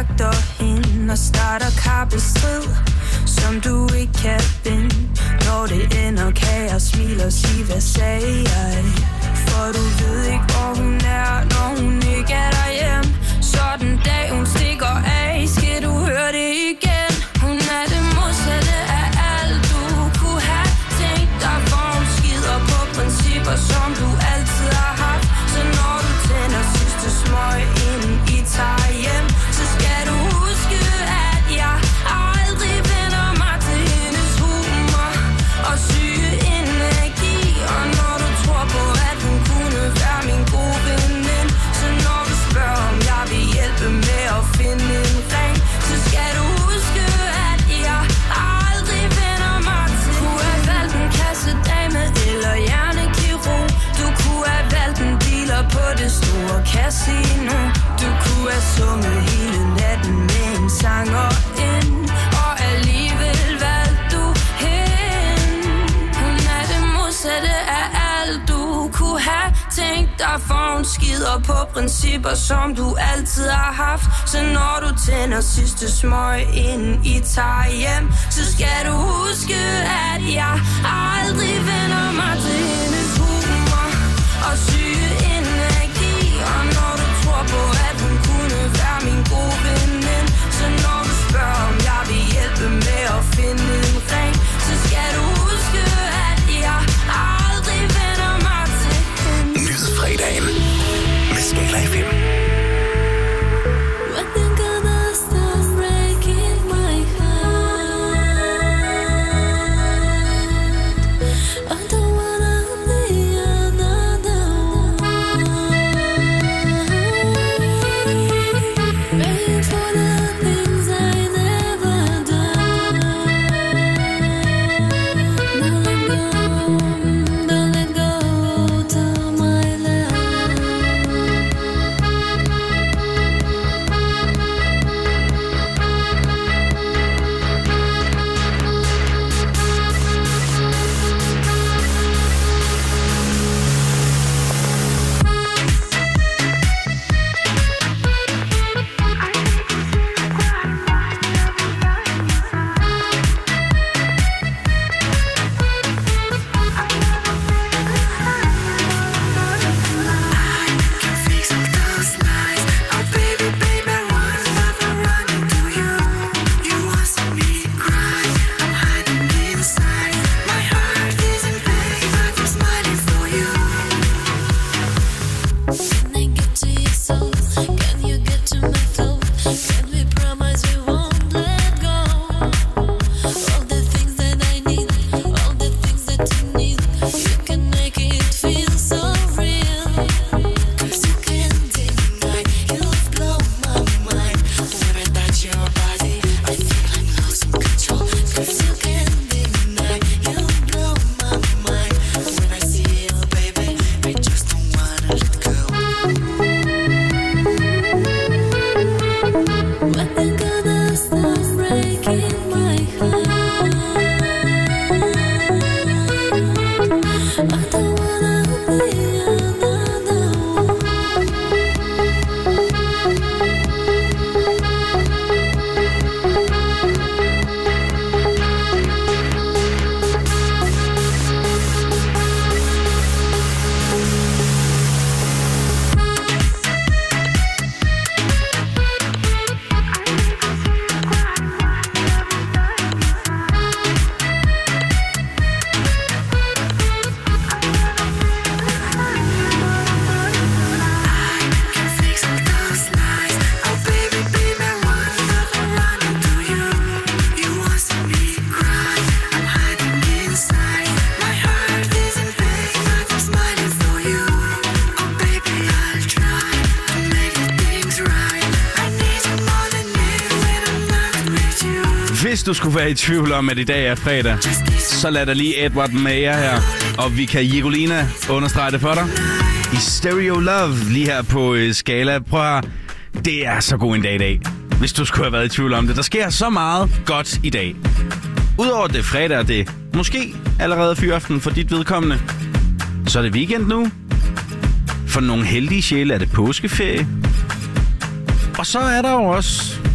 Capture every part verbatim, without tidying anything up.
jagter hende og starter kappestrid, som du ikke kan binde. Når det ender, kan jeg smile og sige, hvad sagde jeg? For du ved ikke, hvor hun er, når hun ikke er derhjemme. Så den dag hun stikker af, skal du høre det igen. Hun er det modsatte af alt du kunne have tænkt dig, for hun skider på principper, som du altid har haft. Så når du tænder sidste smøg, inden I tager hjem, så skal du huske, at jeg aldrig vender mig til hendes humor og syge energi. Og når du tror på, at hun kunne være min gode veninde, så når du spørger, om jeg vil hjælpe med at finde en ring, så skal du huske, at jeg aldrig vender mig til. Du kunne have valgt en kassedame eller hjernekirurg. Du kunne have valgt en dealer på det store casino. Du kunne have sunget hele natten med en sanger ind, og alligevel valgte du hende. Hun er det modsatte af alt du kunne have tænkt dig, for hun skider på principper, som du altid har haft. Så når du tænder sidste smøg, inden I tager hjem, så skal du huske, at jeg aldrig vender mig til hendes humor og syge energi. Og når du tror på, at hun kunne være min gode veninde, så når du spørger, om jeg vil hjælpe med at finde en ring, så skal du huske, at jeg aldrig vender mig til hende. Nyhedsfredagen med Skala F M. Hvis du skulle være i tvivl om, at i dag er fredag, så lad dig lige Edward Mayer her, og vi kan Jegolina understrege det for dig. I Stereo Love, lige her på uh, Skala. Prøv at høre, det er så god en dag i dag, hvis du skulle have været i tvivl om det. Der sker så meget godt i dag. Udover det fredag, og det måske allerede fyraften for dit vedkommende, så er det weekend nu. For nogle heldige sjæle er det påskeferie. Og så er der jo også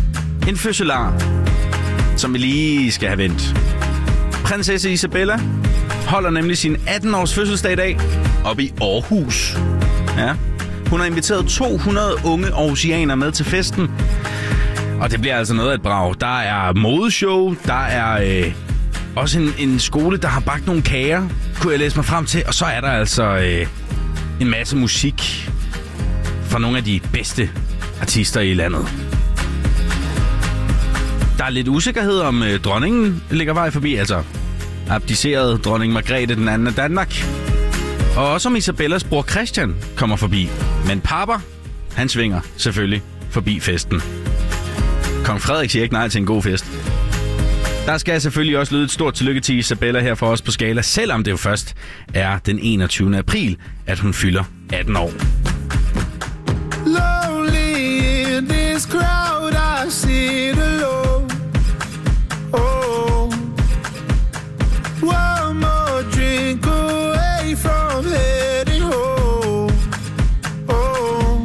En fødselar, som vi lige skal have vendt. Prinsesse Isabella holder nemlig sin atten-års fødselsdag i dag oppe i Aarhus. Ja. Hun har inviteret to hundrede unge aarhusianere med til festen. Og det bliver altså noget af et brag. Der er modeshow, der er øh, også en, en skole, der har bagt nogle kager, kunne jeg læse mig frem til. Og så er der altså øh, en masse musik fra nogle af de bedste artister i landet. Der er lidt usikkerhed om øh, dronningen ligger vej forbi, altså abdiceret dronning Margrethe den anden af Danmark. Og også om Isabellas bror Christian kommer forbi. Men papa, han svinger selvfølgelig forbi festen. Kong Frederik siger ikke nej til en god fest. Der skal selvfølgelig også lyde et stort tillykke til Isabella her for os på Skala, selvom det jo først er den enogtyvende april, at hun fylder atten år. Lonely in this crowd, I sit alone. Oh, one more drink away from heading home. Oh,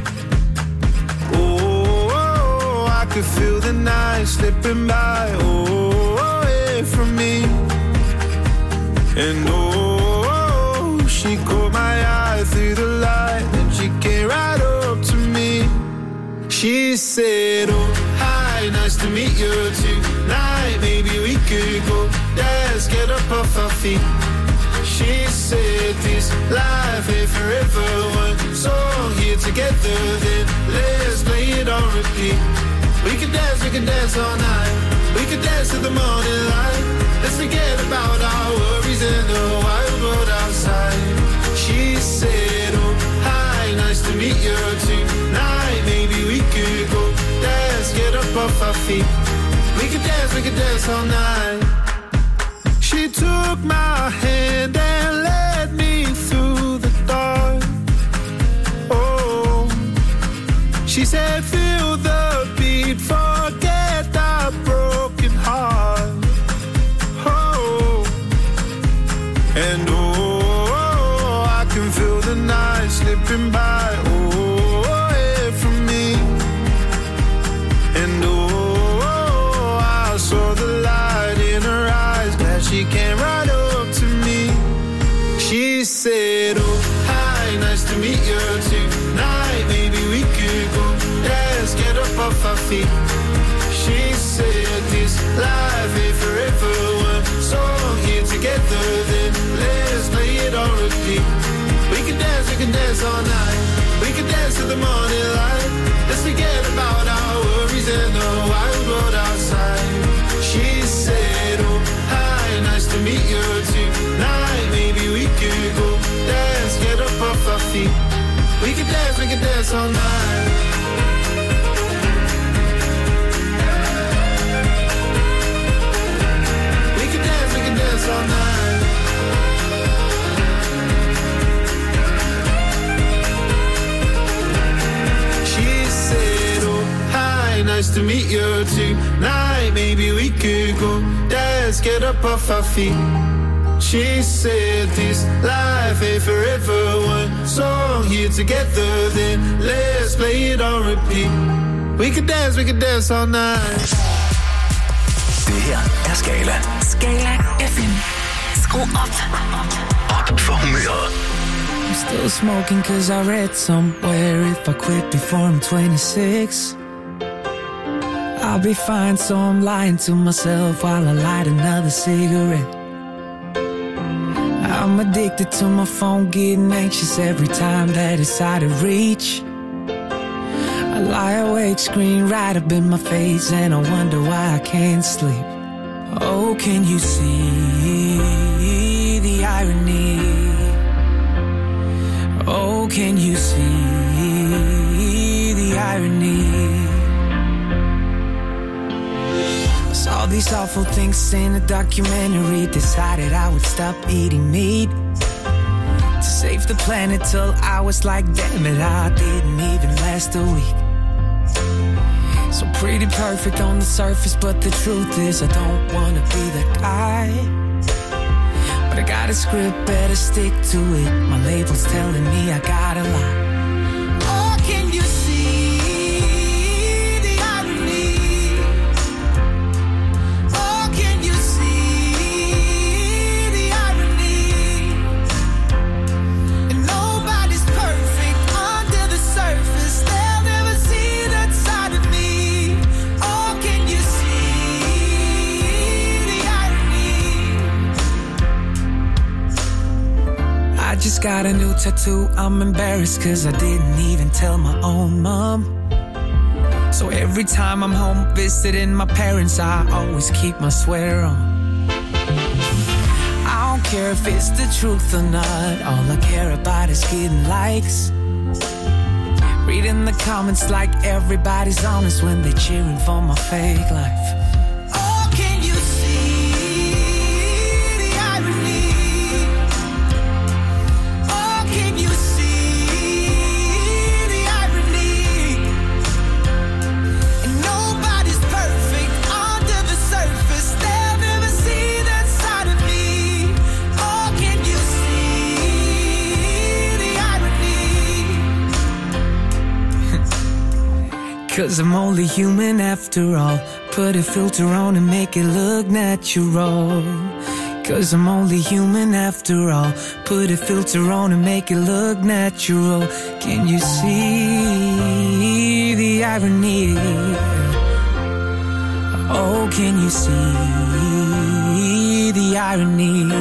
oh, oh, I could feel the night slipping by. Oh, away from me. And oh, she caught my eye through the light, and she came right up to me. She said, oh, hi, nice to meet you tonight. Maybe we could go dance, get up off our feet. She said, this life ain't forever. One song here together, then let's play it on repeat. We can dance, we can dance all night. We can dance to the morning light. Let's forget about our worries and the wild world outside. She said, oh, hi, nice to meet you tonight. Maybe we could go dance, get up off our feet. We could dance, we could dance all night. She took my hand and led me through the dark. Oh, she said, feel the beat, forget the broken heart. Oh, and oh, I can feel the night slipping by. Oh, away from me. And oh, I saw the light in her eyes, that she came right up to me. She said, oh, hi, nice to meet you tonight. Maybe we could go dance, get up off our feet. She said, this life ain't forever. One song here together, then let's play it on repeat. We can dance, we can dance all night. We can dance to the morning light. Let's forget about our worries and the wild world outside. She said, oh, hi, nice to meet you tonight. Maybe we could go dance, get up off our feet. We can dance, we can dance all night. We can dance, we can dance all night. She said, oh, hi, nice to meet you tonight. Maybe we could go dance, get up off our feet. She said, this life ain't forever. One song here together, then let's play it on repeat. We could dance, we could dance all night. Det her er Skala. Skala F M. Skru op. Op for humøret. I'm still smoking cause I read somewhere if I quit before I'm twenty-six, I'll be fine, so I'm lying to myself while I light another cigarette. I'm addicted to my phone, getting anxious every time that it's out of reach. I lie awake, screen right up in my face, and I wonder why I can't sleep. Oh, can you see the irony? Oh, can you see the irony? Saw these awful things in a documentary, decided I would stop eating meat to save the planet, till I was like, damn it, I didn't even last a week. So pretty perfect on the surface, but the truth is I don't wanna be that guy. But I got a script, better stick to it. My label's telling me I gotta lie. Oh, can you see the irony? just got a new tattoo. I'm embarrassed cause I didn't even tell my own mom. So every time I'm home visiting my parents, I always keep my sweater on. I don't care if it's the truth or not. All I care about is getting likes. Reading the comments like everybody's honest when they cheering for my fake life. Oh, can you see the irony? Oh, can you see the irony? And nobody's perfect under the surface. They'll never see that side of me. Oh, can you see the irony? Cause I'm only human after all. Put a filter on and make it look natural. Cause I'm only human after all. Put a filter on and make it look natural. Can you see the irony? Oh, can you see the irony?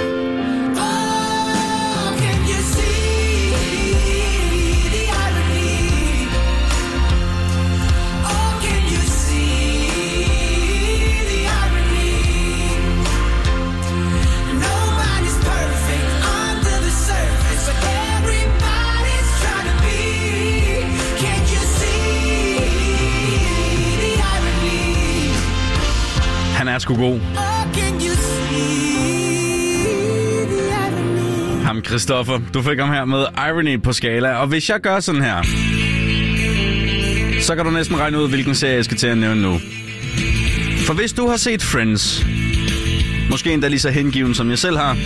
Han er sgu god. Ham Christoffer, du fik ham her med Irony på skala. Og hvis jeg gør sådan her, så kan du næsten regne ud, hvilken serie jeg skal til at nævne nu. For hvis du har set Friends, måske endda lige så hengiven som jeg selv har,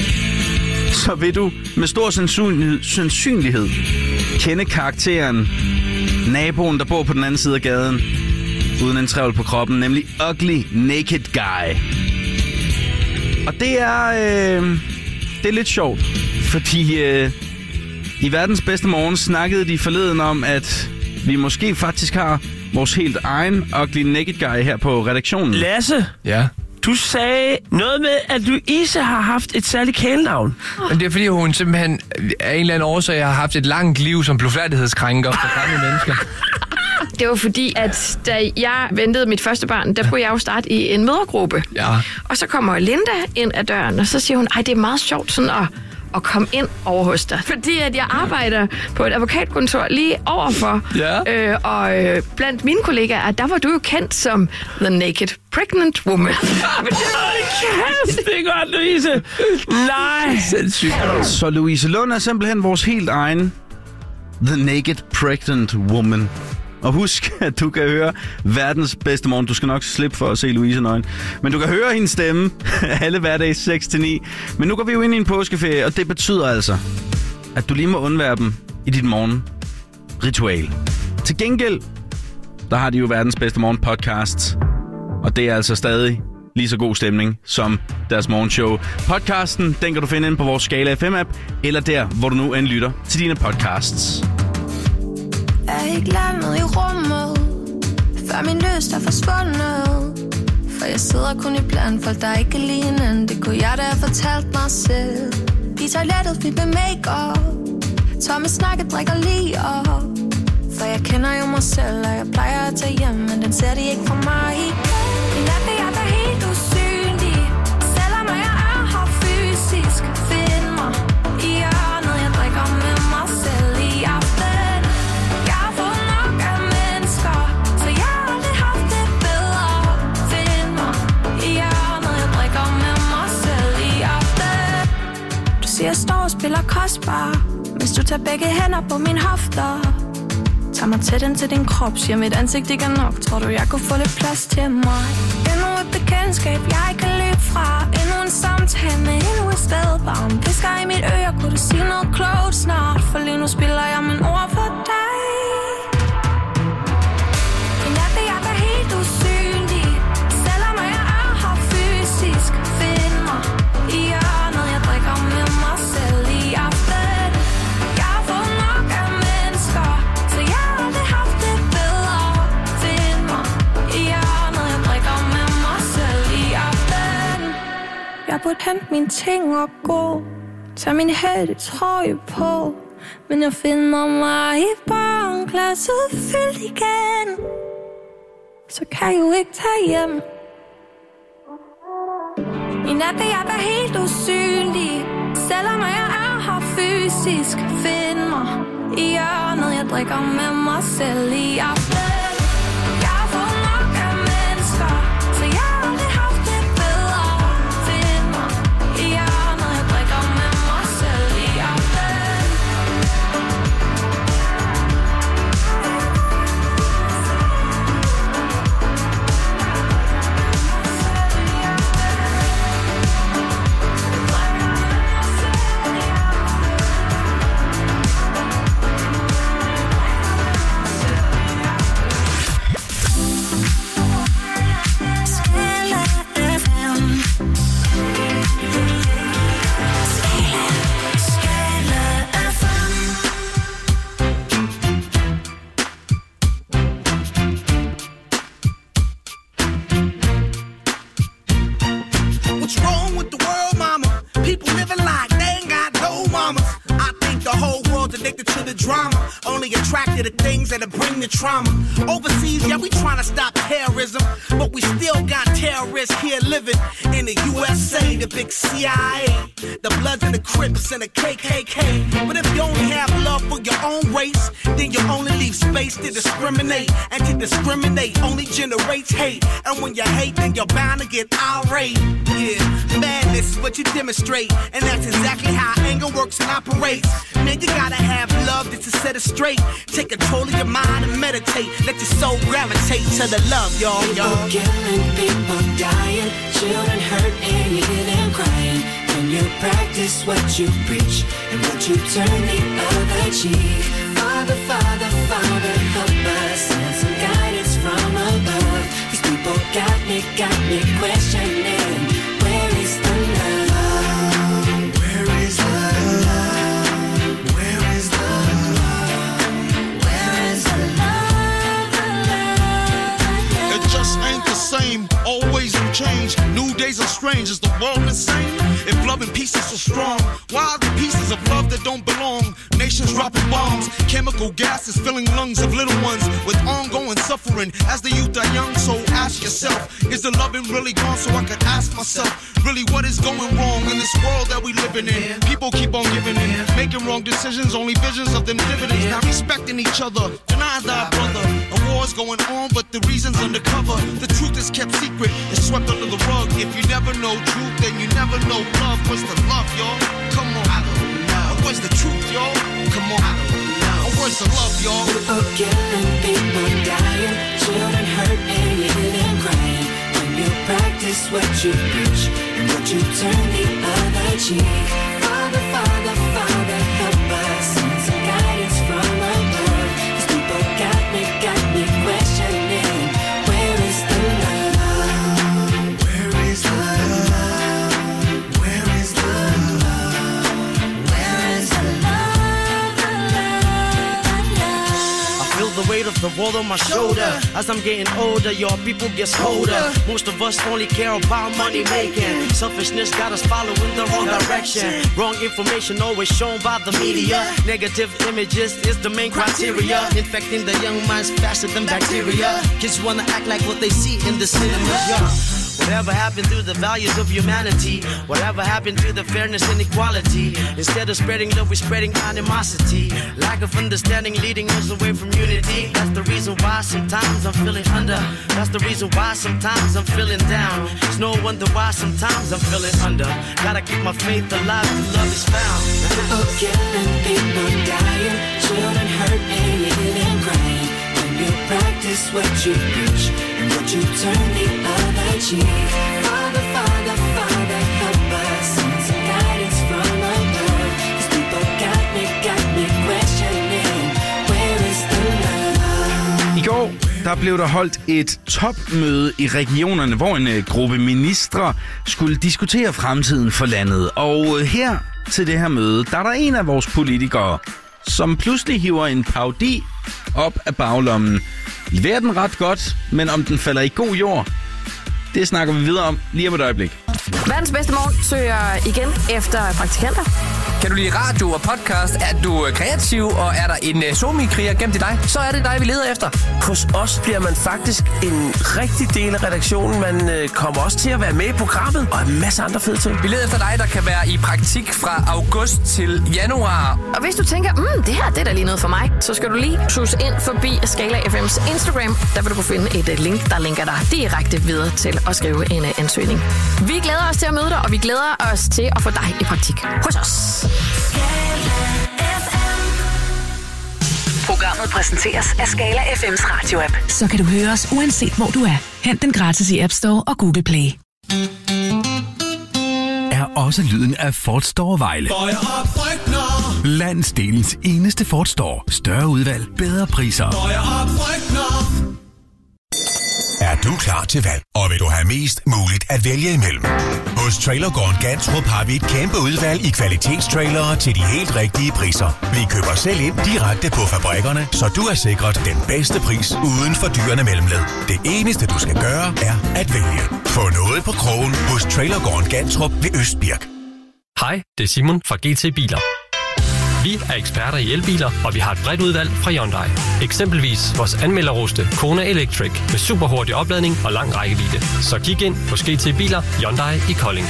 så vil du med stor sandsynlighed, sandsynlighed kende karakteren, naboen, der bor på den anden side af gaden, uden en trævl på kroppen, nemlig Ugly Naked Guy. Og det er, øh, det er lidt sjovt, fordi øh, i Verdens Bedste Morgen snakkede de forleden om, at vi måske faktisk har vores helt egen Ugly Naked Guy her på redaktionen. Lasse? Ja? Du sagde noget med, at Louise har haft et særligt kælenavn. Men det er fordi, hun simpelthen af en eller anden årsag har haft et langt liv som blufærdighedskrænker for gamle mennesker. Det var fordi, at da jeg ventede mit første barn, der skulle jeg jo starte i en mødregruppe. Ja. Og så kommer Linda ind ad døren, og så siger hun, ej, det er meget sjovt sådan at, at komme ind over hos dig. Fordi at jeg arbejder på et advokatkontor lige overfor. Ja. Øh, og øh, blandt mine kollegaer, der var du jo kendt som The Naked Pregnant Woman. Men det kæft, det er godt, Louise. Nej. Sindssygt. Så Louise Lund er simpelthen vores helt egen The Naked Pregnant Woman. Og husk, at du kan høre Verdens Bedste Morgen. Du skal nok slippe for at se Louise nøgen. Men du kan høre hendes stemme alle hverdage seks til ni. Men nu går vi jo ind i en påskeferie, og det betyder altså, at du lige må undvære dem i dit morgenritual. Til gengæld, der har de jo Verdens Bedste Morgen podcast. Og det er altså stadig lige så god stemning som deres morgenshow. Podcasten, den kan du finde inde på vores Skala F M-app, eller der, hvor du nu end lytter til dine podcasts. Jeg er ikke landet i rummet, før min lyst er forsvundet. For jeg sidder kun i blandt folk, der ikke er lignende. Det kunne jeg da have fortalt mig selv. I toilettet fyldt med make-up, tomme snakke drikker lige op. For jeg kender jo mig selv, og jeg plejer at tage hjem, men den ser de ikke for mig. I nat er jeg da helt usynlig, selvom jeg er her fysisk. Find mig i hjørnet, jeg drikker med mig selv i aften. Jeg har fået nok af mennesker, så jeg har aldrig haft det bedre. Find mig i hjørnet, jeg drikker med mig selv i aften. Du siger, jeg står og spiller kostbar, hvis du tager begge hænder på mine hofter. Tag mig tæt ind til din krop, siger mit ansigt ikke er nok. Tror du, jeg kunne få lidt plads til mig? Endnu et bekendtskab, jeg ikke kan løbe fra. Endnu en samtale med endnu et sted. Bare en pisker i mit øre, kunne du sige noget klogt snart? For lige nu spiller jeg mine ord for dig. I nat er jeg da helt usynlig, selvom jeg er her fysisk. Find mig i hjørnet, jeg drikker med mig selv i aften. Jeg har fået nok af mennesker, så jeg har aldrig haft det bedre. Find mig i hjørnet, jeg drikker med mig selv i aften. Jeg burde hente mine ting og gå. Tag min hættetrøje på, men jeg finder mig i barnglasset fyldt igen. Så kan jeg jo ikke tage hjem. I nat vil jeg være helt usynlig, selvom jeg er her fysisk. Find mig i hjørnet, jeg drikker med mig selv i aften. Jeg har fået nok af mennesker, så jeg har aldrig haft det bedre. Find mig i hjørnet, jeg drikker med mig selv i aften. The things that bring the trauma. Overseas, yeah, we trying to stop terrorism, but we still got terrorists here living in the U S A, the big C I A, the Bloods and the Crips and the K K K. But if you only have love for your own race, then you only leave space to discriminate. And to discriminate only generates hate. And when you hate, then you're bound to get irate. Yeah, madness is what you demonstrate, and that's exactly how anger works and operates. Man, you gotta have love just to set it straight. Take control of your mind and meditate. Let your soul gravitate to the love, y'all, y'all. People killing, people dying, children hurt and you hear them crying. When you practice what you preach, and would you turn the other cheek? Father, Father, Father, help us, send some guidance from above. These people got me, got me questioning, where is the love? Where is the love? Where is the love? Where is the love? The love, the love? It just ain't the same, always new change. New days are strange, is the world insane? If love and peace is so strong, why are the pieces of love that don't belong? Nations dropping bombs, chemical gases filling lungs of little ones with ongoing suffering as the youth are young. So ask yourself, is the loving really gone? So I could ask myself, really what is going wrong in this world that we living in? People keep on giving in, making wrong decisions, only visions of them dividends. Not respecting each other, denying thy brother. A war's going on, but the reason's undercover. The truth is kept secret, it's swept under the rug. If you never know truth, then you never know love. What's the love, y'all? Come on, I don't know. Where's the truth, y'all? Come on, I don't know. Where's the love, y'all? People killing, people dying, children hurt and you hear them crying. When you practice what you preach, and would you turn the other cheek? Father, Father, Father, help us, send some guidance from above. These people got me, got me questioning, where is the love? Where is the love? The weight of the world on my shoulder. As I'm getting older, your people get colder. Most of us only care about money making. Selfishness got us following the wrong direction. Wrong information always shown by the media. Negative images is the main criteria, infecting the young minds faster than bacteria. Kids wanna act like what they see in the cinema. Yeah. Whatever happened to the values of humanity? Whatever happened to the fairness and equality? Instead of spreading love, we're spreading animosity. Lack of understanding leading us away from unity. That's the reason why sometimes I'm feeling under. That's the reason why sometimes I'm feeling down. It's no wonder why sometimes I'm feeling under. Gotta keep my faith alive till love is found. People killing, people dying, children hurt and you hear them crying. When you practice what you preach, and would you turn the other cheek? Father, Father, Father, help us, send some guidance from above. These people got me, got me questioning, where is the love? I går, der blev der holdt et topmøde i regionerne, hvor en gruppe ministre skulle diskutere fremtiden for landet. Og her til det her møde, der er der en af vores politikere, som pludselig hiver en parodi op af baglommen. Leverer den ret godt, men om den falder i god jord, det snakker vi videre om lige om et øjeblik. Verdens bedste morgen søger igen efter praktikanter. Kan du lide radio og podcast? Er du kreativ, og er der en uh, somi-kriger gemt i dig? Så er det dig, vi leder efter. Hos os bliver man faktisk en rigtig del af redaktionen. Man øh, kommer også til at være med i programmet, og en masse andre fede ting. Vi leder efter dig, der kan være i praktik fra august til januar. Og hvis du tænker, mm, det her det er da lige noget for mig, så skal du lige sus ind forbi Skala F M's Instagram. Der vil du kunne finde et link, der linker dig direkte videre til at skrive en ansøgning. Vi glæder os til at møde dig, og vi glæder os til at få dig i praktik hos os. Programmet præsenteres af Skala F M's radio-app. Så kan du høre os uanset hvor du er. Hent den gratis i App Store og Google Play. Er også lyden af Ford Store Vejle. Landsdelens eneste Ford Store. Større udvalg, bedre priser. Er du klar til valg, og vil du have mest muligt at vælge imellem? Hos Trailergården Gantrup har vi et kæmpe udvalg i kvalitetstrailere til de helt rigtige priser. Vi køber selv ind direkte på fabrikkerne, så du er sikret den bedste pris uden for dyrene mellemled. Det eneste du skal gøre er at vælge. Få noget på krogen hos Trailergården Gantrup ved Østbirk. Hej, det er Simon fra G T Biler. Vi er eksperter i elbiler, og vi har et bredt udvalg fra Hyundai. Eksempelvis vores anmelderroste Kona Electric med superhurtig opladning og lang rækkevidde. Så kig ind på G T Biler Hyundai i Kolding.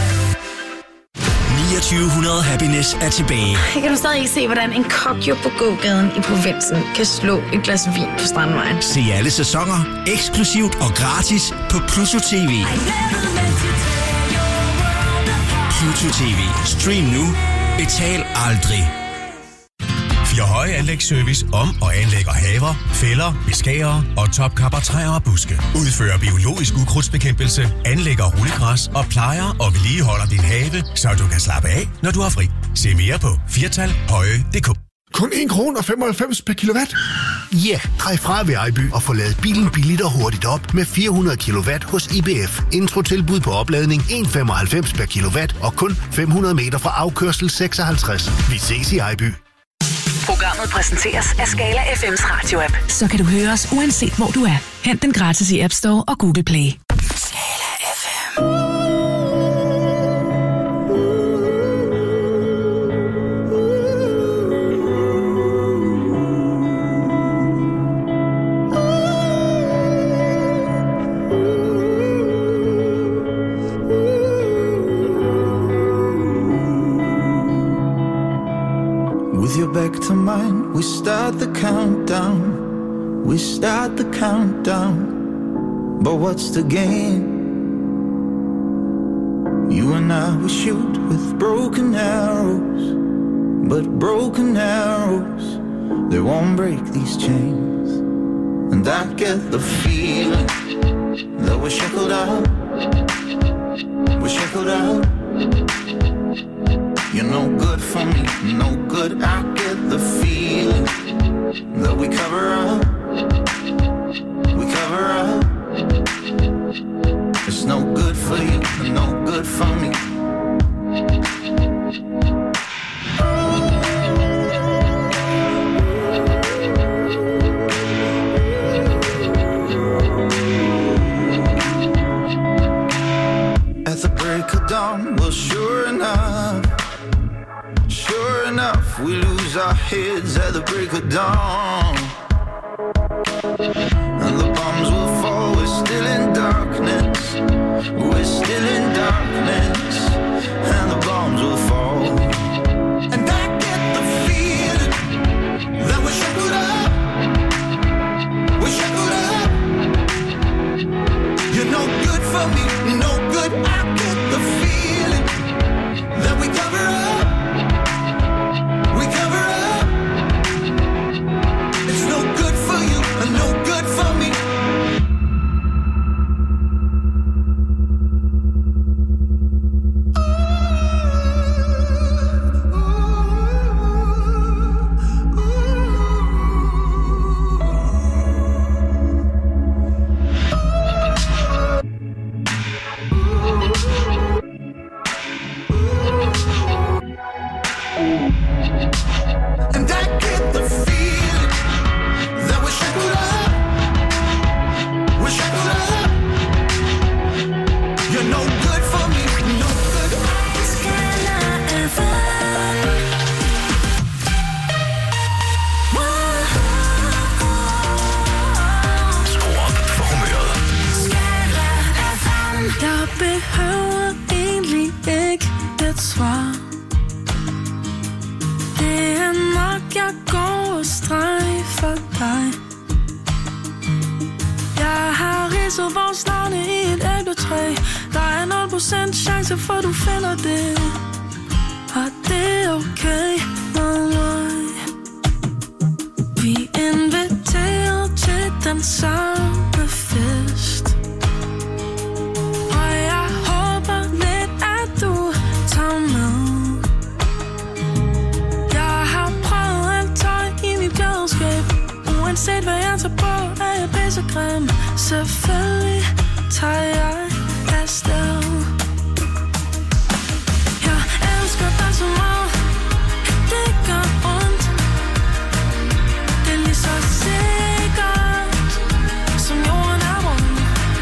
niogtyve hundrede Happiness er tilbage. Jeg kan du stadig ikke se, hvordan en kokjo på gågaden i provinsen kan slå et glas vin på Strandvejen. Se alle sæsoner, eksklusivt og gratis på Pluto T V. Pluto T V. Stream nu. Betal aldrig. Fjordhøje Anlægsservice om og anlægger haver, fælder, beskærer og topkapper træer og buske. Udfører biologisk ukrudtsbekæmpelse, anlægger rullegræs og plejer og vedligeholder din have, så du kan slappe af, når du har fri. Se mere på firtal høje punktum d k. Kun en krone og femoghalvfems per kilowatt? Ja, yeah, drej fra ved Ejby og få ladet bilen billigt og hurtigt op med fire hundrede kilowatt hos I B F. Introtilbud på opladning en komma femoghalvfems per kilowatt og kun fem hundrede meter fra afkørsel seksoghalvtreds. Vi ses i Ejby. Programmet præsenteres af Skala F M's radio-app. Så kan du høre os uanset hvor du er. Hent den gratis i App Store og Google Play. Skala F M. Back to mine, we start the countdown, we start the countdown, but what's the game? You and I, we shoot with broken arrows, but broken arrows, they won't break these chains. And I get the feeling that we're shackled out, we're shackled out. You're no good for me, no good. I get the feeling that we cover up, we cover up. It's no good for you, no good for me. At the break of dawn, well, sure enough, sure enough, we lose our heads at the break of dawn. And the bombs will fall, we're still in darkness, we're still in darkness, and the bombs will fall. And I get the feeling that we're shackled up, we're shackled up. You're no good for me, no good. I get the feeling that we cover up, we cover up. It's no good for you and no good for me. And I get the feeling that we're shackled up, we're shackled up. You're no good for me, no good. Krydset vores navne i et æbletræ. Der er nul procent chance for du finder det. Og det er okay med mig. Vi er inviteret til den samme fest. Og jeg håber lidt, at du tager med. Jeg har prøvet alt tøj i mit klædeskab. Uanset hvad jeg tager på, er jeg pissegrim. Selvfølgelig tager jeg afsted. Jeg elsker dig så meget, at det gør ondt. Det er lige så sikkert, som jorden er rund.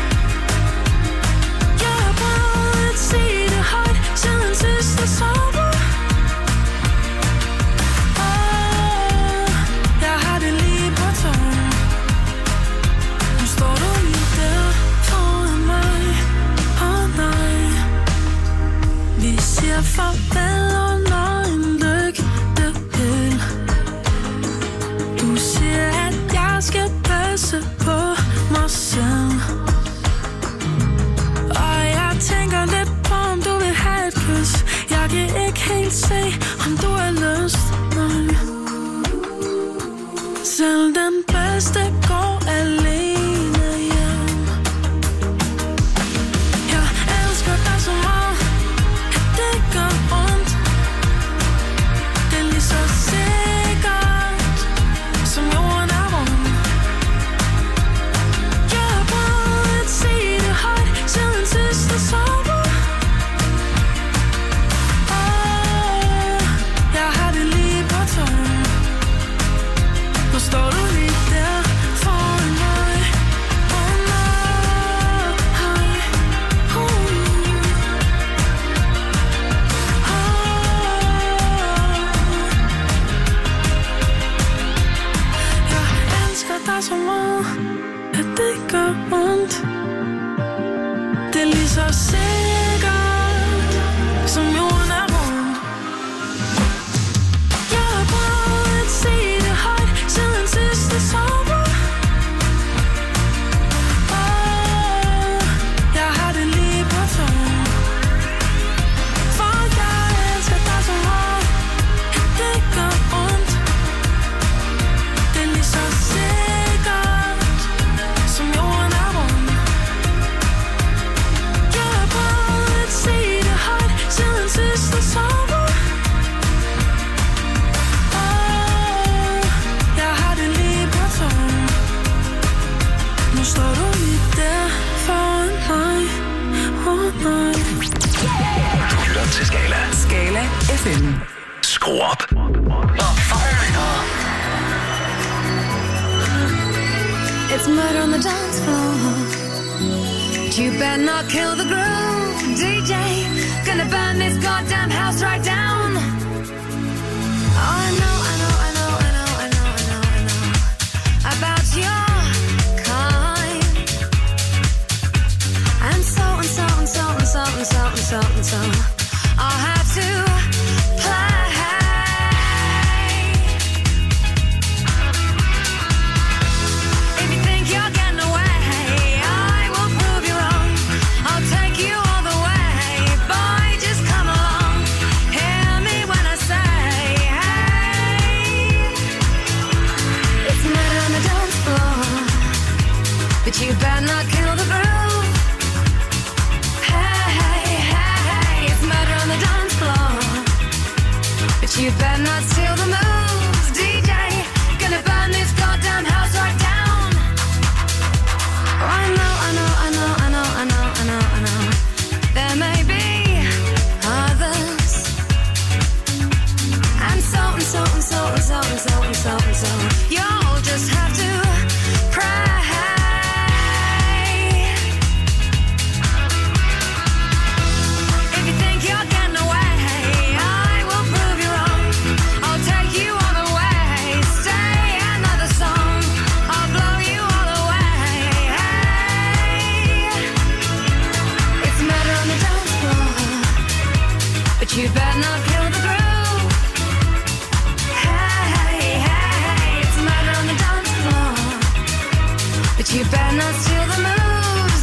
Jeg har prøvet at sige det højt, siden sidste sommer. Åh, jeg har det lige på tungen. Nu står du lige der foran mig. Åh nej. Vi siger farvel under en lygtepæl. Du siger, at jeg skal passe på mig selv. Og jeg tænker lidt på, om du vil have et kys. Jeg kan ikke helt se, om du har lyst. Nej. Selv den bedste går alene hjem. Jeg elsker dig så meget, at det gør ondt. Det er lige så sikkert, som jorden er rund. Jeg har prøvet at sige det højt, siden sidste sommer. Åh, jeg har det lige på tungen. Nu står du lige der foran mig. Åh nej, uh. Jeg elsker dig så meget, at det gør ondt. Det er lige så sikkert, som jorden er rund. Jeg har prøvet at sige det højt, siden sidste sommer. Åh, jeg har det lige på tungen. For jeg elsker dig så meget, at det gør ondt. Det er lige så sikkert, som jorden er rund. Jeg har prøvet at sige det højt, siden sidste sommer. Åh, jeg har det lige på tungen. Nu står du lige der foran mig. Åh nej. Du lytter til Skala. Skala F M. Skru op. It's murder on the dance floor. But you better not kill the groove, D J. Gonna burn this goddamn house right down. Oh, I know, I know, I know, I know, I know, I know, I know about your kind. And so and so and so and so and so and so and so I'll have to play. If you think you're getting away, I will prove you wrong. I'll take you all the way. Boy, just come along. Hear me when I say, hey. It's murder on the dance floor, but you better not kill the groove. Hey, hey, hey, hey. It's murder on the dance floor, but you better not steal the moves, D J. Gonna burn this goddamn house right down. Oh, I know, I know, I know, I know, I know, I know, I know. There may be others. And so and so and so and so and so and so and so. You'll just have to pray. If you think you're getting away, I will prove you wrong. I'll take you all the way. Stay another song. I'll blow you all away. Hey. It's murder on the dance floor, but you better not kill the groove. Hey, hey, hey. It's murder on the dance floor, but you better not steal the moves.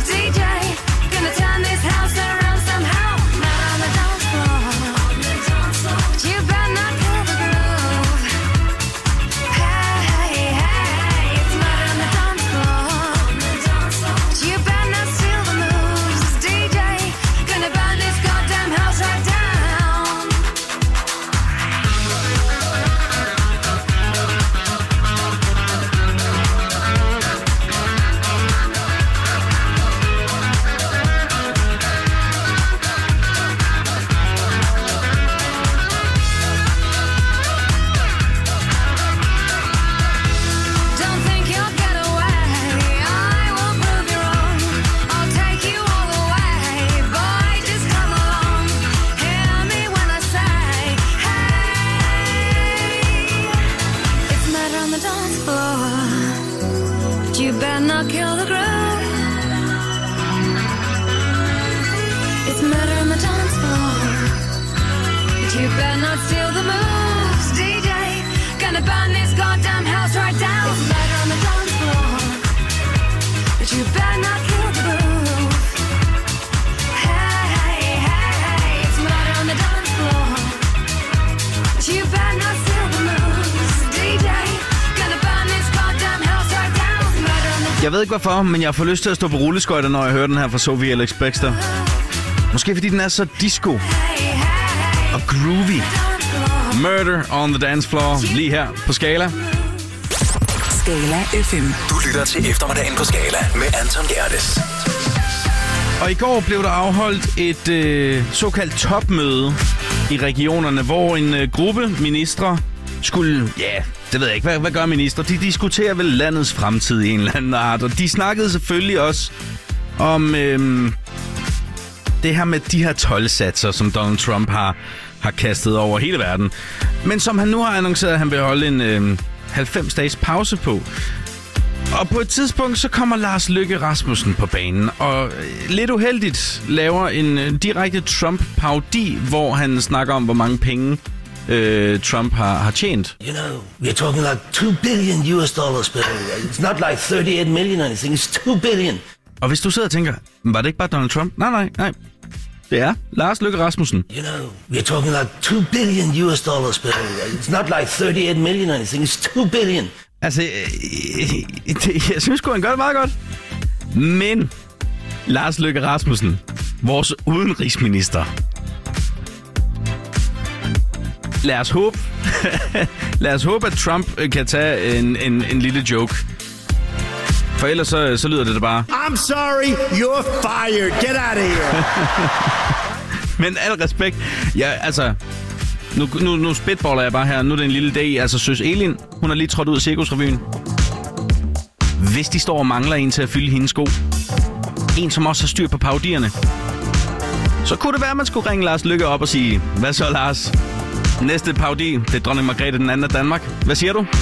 dance floor. But you better not steal the moves, D J. Gonna burn this goddamn house right down. It's murder on the dance floor. But you better not kill the groove. Hey, hey, hey, hey. It's murder on the dance floor. But you better not steal the moves, D J. Gonna burn this goddamn house right down. Murder on the Jeg ved ikke hvorfor, men jeg får lyst til at stå på rulleskøjter, når jeg hører den her fra Sophie Alex Baxter. Måske fordi den er så disco og groovy. Murder on the dance floor, lige her på Skala. Skala F M. Du lytter til eftermiddagen på Skala med Anton Gerdes. Og i går blev der afholdt et øh, såkaldt topmøde i regionerne, hvor en øh, gruppe ministre skulle, ja, det ved jeg ikke, hvad, hvad gør ministre? De diskuterer vel landets fremtid i en eller anden art, og de snakkede selvfølgelig også om øh, det her med de her toldsatser, som Donald Trump har, har kastet over hele verden. Men som han nu har annonceret, at han vil holde en øh, halvfems dages pause på. Og på et tidspunkt, så kommer Lars Løkke Rasmussen på banen, og lidt uheldigt laver en øh, direkte Trump-parodi, hvor han snakker om, hvor mange penge øh, Trump har, har tjent. You know, we're talking like two billion U S dollars, but it's not like thirty-eight million or anything, it's two billion. Og hvis du sidder og tænker, var det ikke bare Donald Trump? Nej, nej, nej. Det er Lars Løkke Rasmussen. You know, we're talking like two billion U S dollars, but it's not like thirty-eight million or anything, it's two billion. Altså, øh, det, jeg synes sgu, han gør det meget godt. Men Lars Løkke Rasmussen, vores udenrigsminister. Lad os håbe, lad os håbe, at Trump kan tage en, en, en lille joke. For ellers så, så lyder det da bare. I'm sorry, you're fired. Get out of here. Men al respekt. Ja, altså, nu, nu, nu spitballer jeg bare her. Nu er det en lille dag. Altså, søs Elin, hun har lige trådt ud af Cirkusrevyen. Hvis de står og mangler en til at fylde hendes sko, en som også har styr på parodierne, så kunne det være, at man skulle ringe Lars Løkke op og sige, hvad så, Lars? Næste parodi, det er dronning Margrethe den anden af Danmark. Hvad siger du?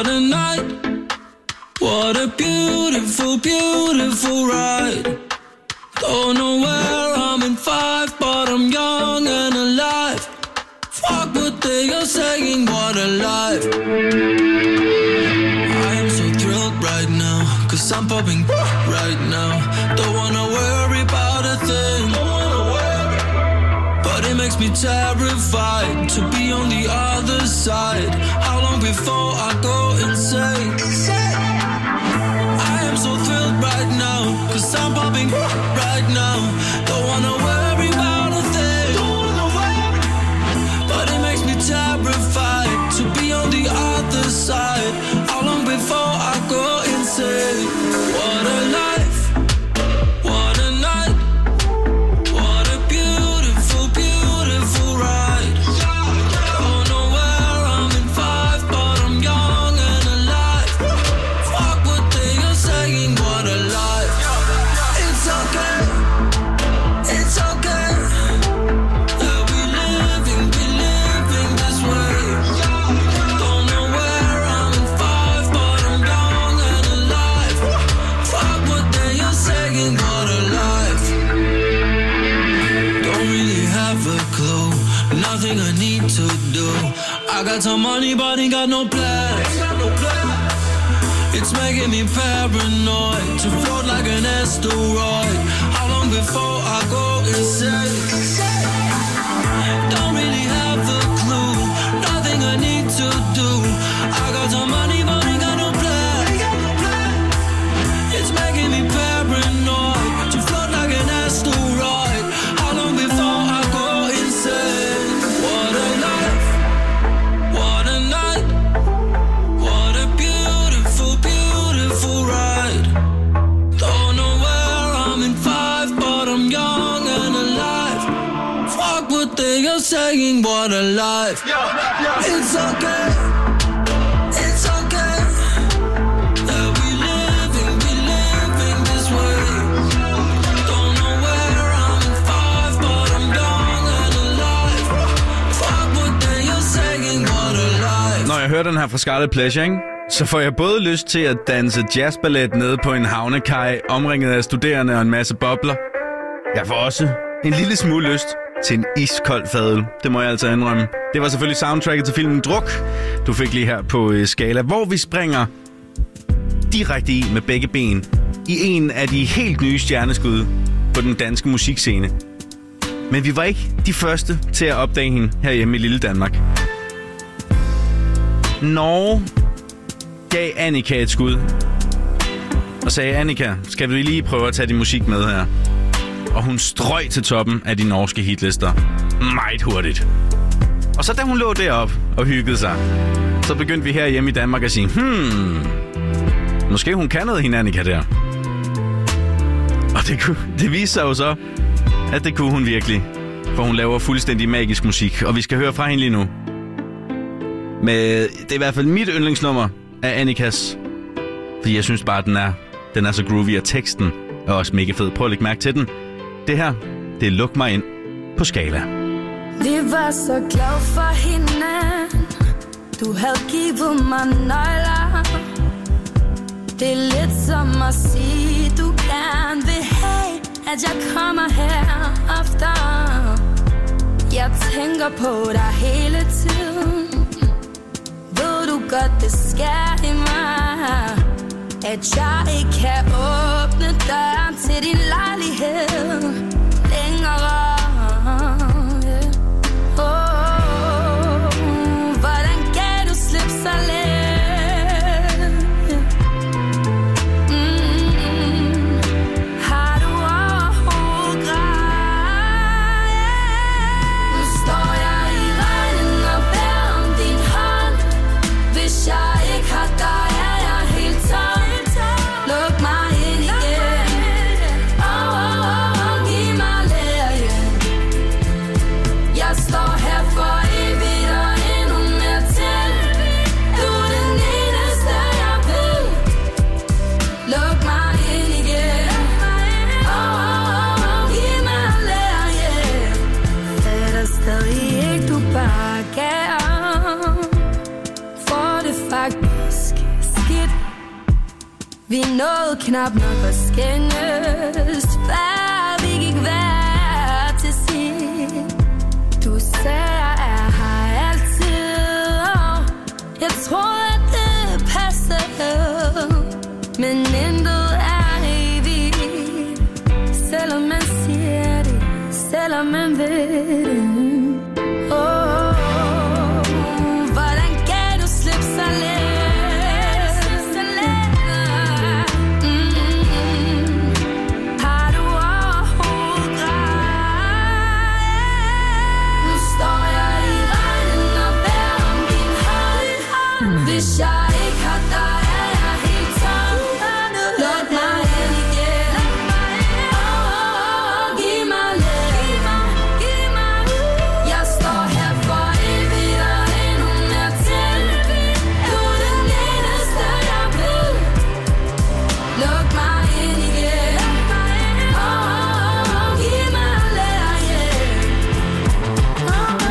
What a night, what a beautiful, beautiful ride. Don't know where I'm in five, but I'm young and alive. Fuck what they are saying, what a life. I am so thrilled right now, cause I'm popping right now. Don't wanna worry about a thing, but it makes me terrified to be on the other side. How long before I go insane? I am so thrilled right now, cause I'm popping right now. Don't wanna worry about a thing, but it makes me terrified to be on the other side. How long before I go insane? What a life, what a night, what a beautiful, beautiful ride. Don't know where I'm in five, but I'm young and alive. Fuck what they are saying, what a life. It's okay, it's okay. Yeah, we living, we living this way. Don't know where I'm in five, but I'm young and alive. Fuck what they are saying, what a life. Don't really have a clue, nothing I need to do. I got some money, but ain't got no plans. It's making me paranoid to float like an asteroid. How long before I go insane? Don't really have a clue, nothing I need to do. I got some money, but ain't got no plan. It's making me paranoid to float like an asteroid. How long before I go insane? What a life, what a night, what a beautiful, beautiful ride. Don't know where I'm in five, but I'm young and alive. Fuck what they are saying, what a life. It's okay, it's okay. Yeah, we living, we living this way. Don't know where I'm in five, but I'm young and alive. Fuck what they are saying, what a life. Når jeg hører den her fra Scarlet Pleasure, ikke? Så får jeg både lyst til at danse jazzballet nede på en havnekaj, omringet af studerende og en masse bobler. Jeg får også en lille smule lyst til en iskold fadøl. Det må jeg altså indrømme. Det var selvfølgelig soundtracket til filmen Druk, du fik lige her på uh, Skala, hvor vi springer direkte i med begge ben i en af de helt nye stjerneskud på den danske musikscene. Men vi var ikke de første til at opdage hende herhjemme i lille Danmark. Norge gav Annika et skud og sagde, Annika, skal vi lige prøve at tage din musik med her? Og hun strøg til toppen af de norske hitlister meget hurtigt. Og så da hun lå derop og hyggede sig, så begyndte vi herhjemme i Danmark at sige, hmm, måske hun kan noget, hende Annika der. Og det, kunne, det viste sig jo så, at det kunne hun virkelig. For hun laver fuldstændig magisk musik, og vi skal høre fra hende lige nu. Med, det er i hvert fald mit yndlingsnummer af Annikas, fordi jeg synes bare, at den er, den er så groovy, og teksten er også mega fed. Prøv at lægge mærke til den. Det her, det er Luk mig ind på Skala. Vi var så glad for hinanden. Du havde givet mig nøgler. Det er lidt som at sige, du gerne vil have, at jeg kommer her ofte. Jeg tænker på dig hele tiden. Ved du godt, det sker i mig, at jeg ikke kan åbne døren til din lejlighed længere. Yeah. Oh, hvordan gav du slip så let? Mm, har du overhovedet grej? Nu står jeg i regnen og bærer om din hånd. Hvis jeg ikke har dig, er jeg helt tom. Luk mig ind igen. Oh, oh, oh, giv hit. Vi nåede knap nok at skændes, før vi gik hver til sit. Du sagde, jeg er her altid, og jeg tror, at det passer. Men intet er evigt, selvom man siger det, selvom man ved det. Oh, hvordan kan du slippe så let? Hvis jeg ikke har dig, er jeg helt tom. Luk mig ind igen. Oh, giv mig lidt. Jeg står her for evigt og endnu mere til. Du er den eneste, jeg vil. Luk mig ind igen. Oh, giv mig lidt, yeah. Oh,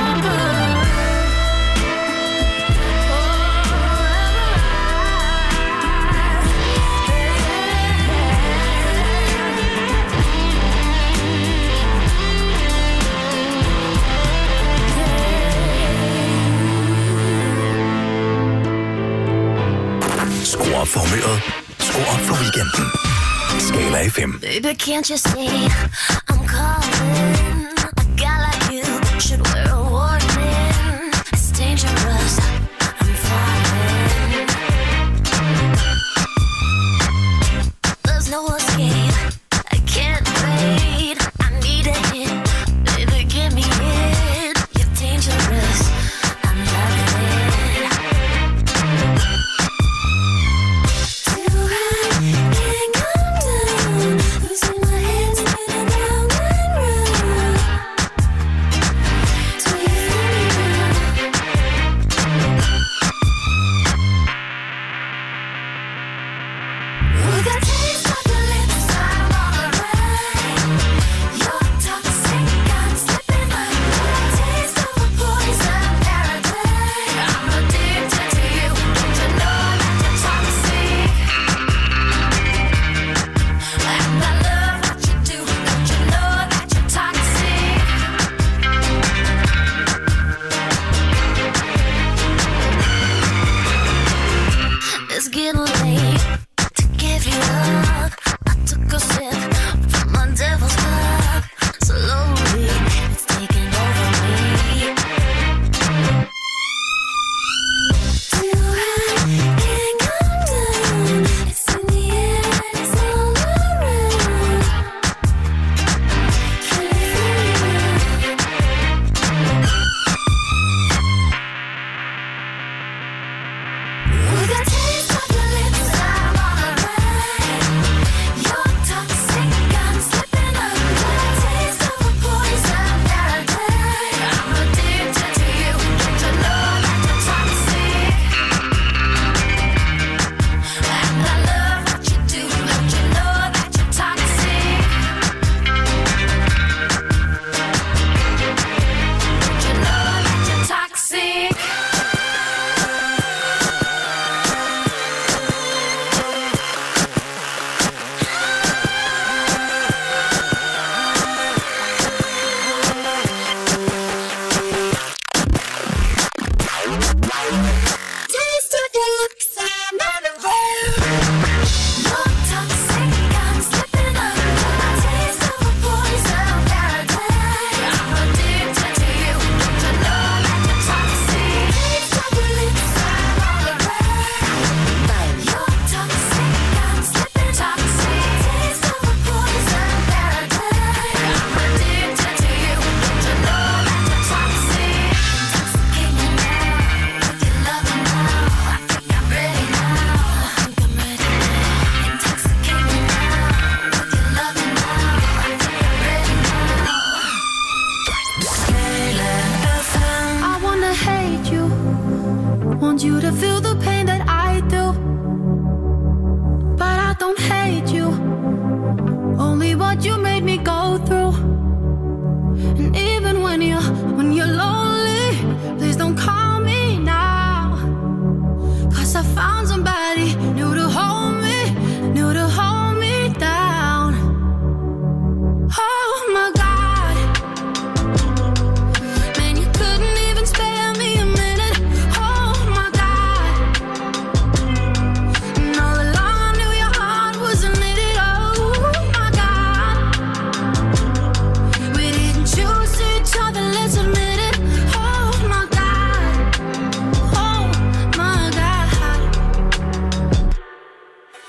Skru op for humøret. Skru op for weekenden. Skala F M. Baby, can't you see I'm calling? A guy like you should wear a warning. It's dangerous. I'm falling. There's no escape. I can't wait. I need a hit. Baby, give me it. You're dangerous. I'm loving it. Too high, can't come down. Losing my head, spinning round and round. Do you feel me now? With a taste of your lips, I'm on a ride. You're toxic, I'm slipping up. With a taste of a poison paradise. I'm addicted to you. Don't you know that you're toxic? And I love what you do. Don't you know that you're toxic? It's getting late to give you up. I took a sip from my devil's cup. Slowly, it's taking over me. Too high, can't come down. It's in the air, it's all around. Can you feel it? With a taste of your lips, I'm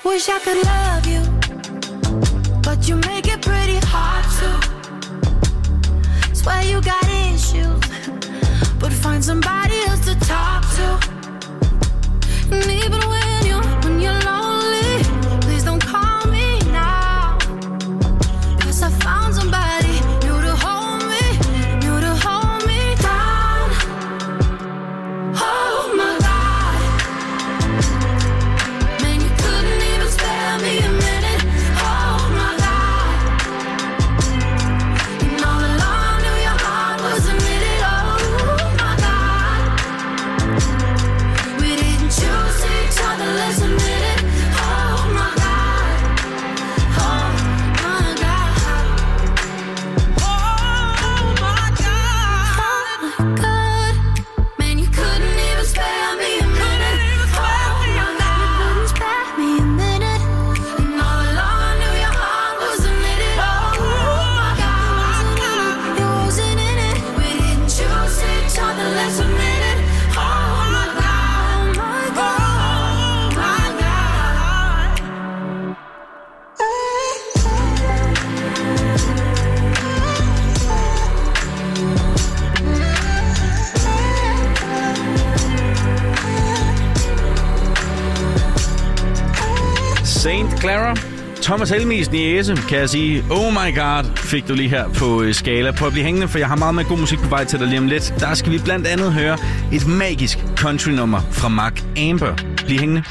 Wish I could love you, but you make it pretty hard to. Swear you got issues, but find somebody else to talk to. And even when you're, when you're lonely, please don't call me now. 'Cause I found somebody new to hold me, new to hold me down. Oh my God, man, you couldn't even spare me a minute. Oh my God, and all along I knew your heart wasn't in it. Oh my God, we didn't choose each other, let's admit it. Oh my God, oh my God, oh my God, oh my God, man, you couldn't even spare me a minute. Oh my God, you couldn't spare me a minute. And all along I knew your heart wasn't in it. Oh my God, it wasn't in it. We didn't choose each other, let's admit it. Oh my God, oh my God, oh my God. Saint Clara, Thomas Helmis niece, kan jeg sige. Oh my god, fik du lige her på øh, Skala. Prøv at blive hængende, for jeg har meget med god musik på vej til dig lige om lidt. Der skal vi blandt andet høre et magisk country-nummer fra Mark Amber. Bliv hængende.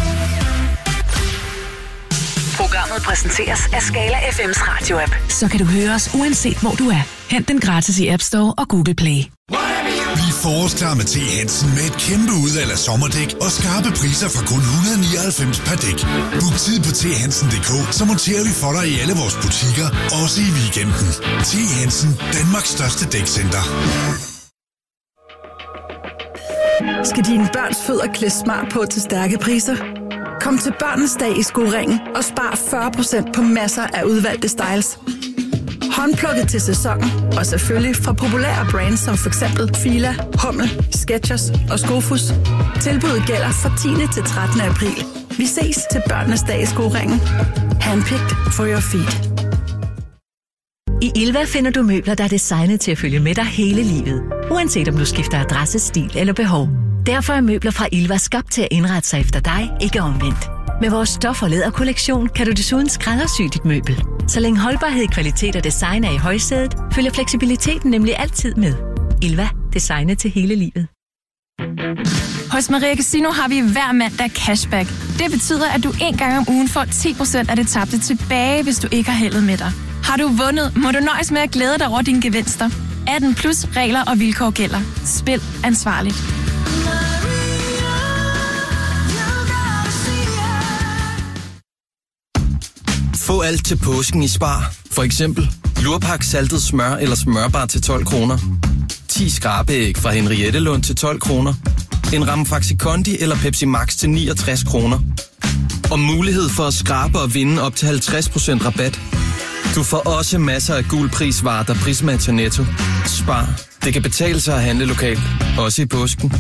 Programmet præsenteres af Skala F M's radio-app. Så kan du høre os uanset hvor du er. Hent den gratis i App Store og Google Play. Bliv forårsklar med T. Hansen med et kæmpe udvalg af sommerdæk og skarpe priser fra kun et hundrede og nioghalvfems per dæk. Book tid på t hansen punktum d k, så monterer vi for dig i alle vores butikker, også i weekenden. T. Hansen, Danmarks største dækcenter. Skal dine børns fødder klæde smart på til stærke priser? Kom til Børnenes Dag i Skoringen og spar fyrre procent på masser af udvalgte styles. Håndplukket til sæsonen, og selvfølgelig fra populære brands som for eksempel Fila, Hummel, Skechers og Skofus. Tilbuddet gælder fra tiende til trettende april. Vi ses til Børnenes Dag i Skoringen. Handpicked for your feet. I Ilva finder du møbler, der er designet til at følge med dig hele livet. Uanset om du skifter adresse, stil eller behov. Derfor er møbler fra Ilva skabt til at indrette sig efter dig, ikke omvendt. Med vores stof- og læderkollektion kan du desuden skræddersy dit møbel. Så længe holdbarhed, kvalitet og design er i højsædet, følger fleksibiliteten nemlig altid med. Ilva, designet til hele livet. Hos Maria Casino har vi hver mandag cashback. Det betyder, at du en gang om ugen får ti procent af det tabte tilbage, hvis du ikke har heldet med dig. Har du vundet, må du nøjes med at glæde dig over dine gevinster. atten plus regler og vilkår gælder. Spil ansvarligt. Få alt til påsken i Spar. For eksempel lurpak saltet smør eller smørbar til tolv kroner. ti skrabeæg fra Henriette Lund til tolv kroner. En ramme Faxi Kondi eller Pepsi Max til niogtres kroner. Og mulighed for at skrabe og vinde op til halvtreds procent rabat. Du får også masser af gul prisvarer, der prismatcher Netto. Spar. Det kan betale sig at handle lokalt. Også i påsken.